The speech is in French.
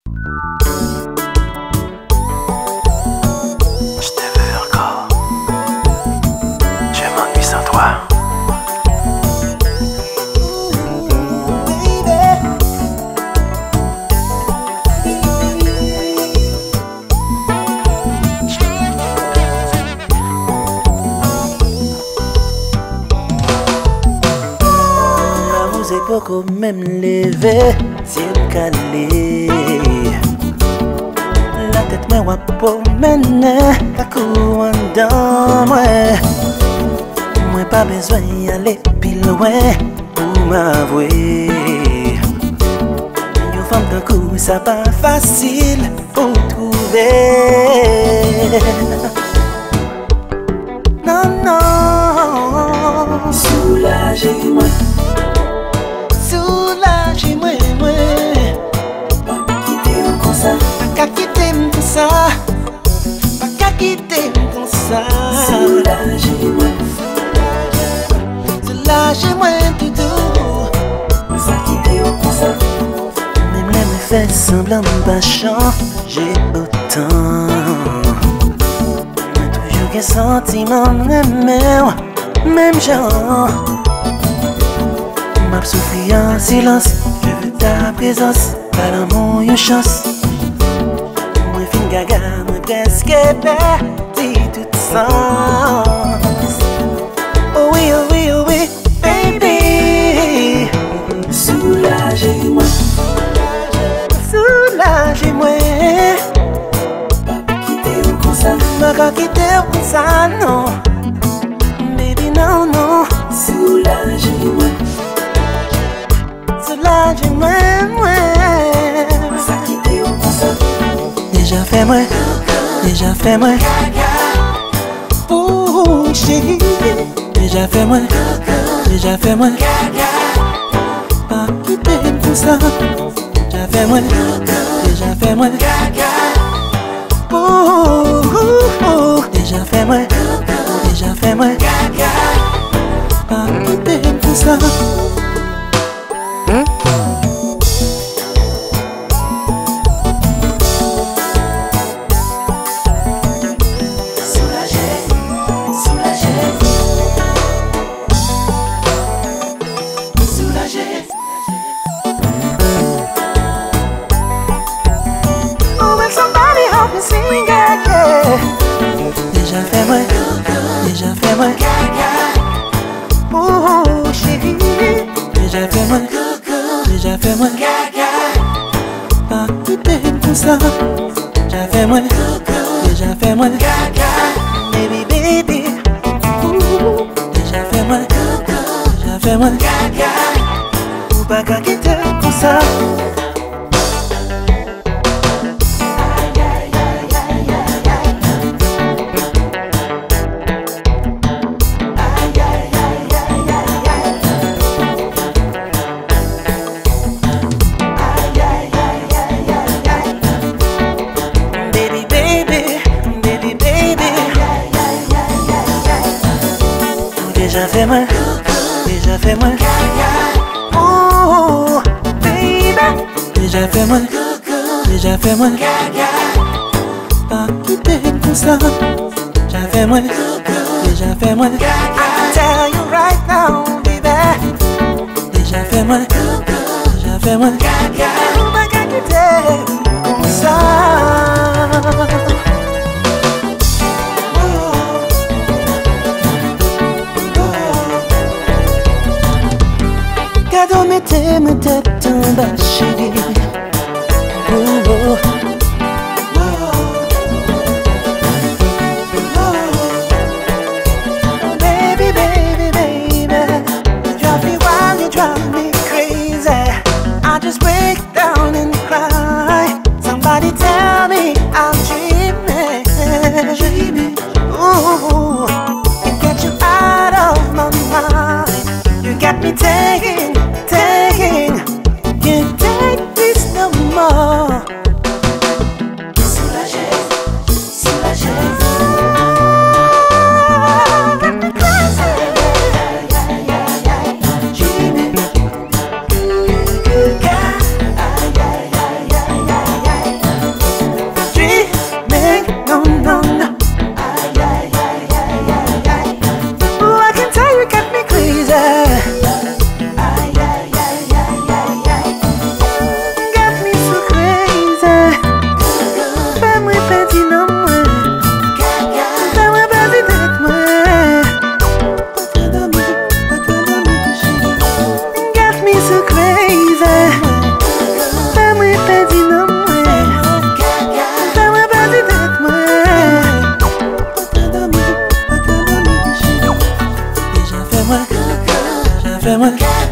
Je te veux encore. Je m'ennuie sans toi. Beaucoup même lever, si le calé. La tête me voit pour mener, la cour en dedans, moi pas besoin d'y aller plus loin pour m'avouer. Une femme d'un coup, ça pas facile pour trouver. Non, non, soulagez-moi. Soulagez-moi, pas quitter comme ça, pas quitter comme ça, pas quitter comme ça. Soulagez-moi, soulagez-moi tout doux, pas quitter comme ça. Même les me fait semblant pas changer autant. Toujours qu'un sentiment même genre. M'a souffri en silence, je veux ta présence, pas l'amour, une chance. Moi fin gaga, moi presque perdu tout sens. Oh oui, oh oui, oh oui, baby. Soulagez-moi, soulagez-moi. Pas quitter comme ça, pas quitter comme ça, non. Baby, non, non. Soulagez-moi. Soulagez-moi, déjà fait moi, déjà fait moi. Oh chérie, déjà fait moi, déjà fait moi. Pas quitter pour ça, déjà fait moi, déjà fait moi. Oh, déjà fait moi, déjà fait moi. Pas quitter pour ça. Déjà fait moi, déjà fait moi. Oh chérie, déjà fait moi, déjà fait moi. Pas quitter pour ça, déjà fait moi, déjà fait moi. Baby, baby, déjà fait moi, déjà fait moi. Ou pas qu'à quitter pour ça. Déjà fait moi, déjà fait moi. Oh, baby. Déjà fait moi, déjà fait moi. Pas quitter pour ça. Déjà fait moi, déjà fait moi. I tell you right now, baby. Déjà fait moi, déjà fait moi. Pas quitter pour ça. Mettez ma tête en bas, chérie. Oh, oh. Oh, baby, baby, baby. You drive me wild, you drive me crazy. I just break down and cry. Somebody tell me I'm dreaming. Ooh, it gets you out of my mind. You got me taking. Can't take fait moi gaga.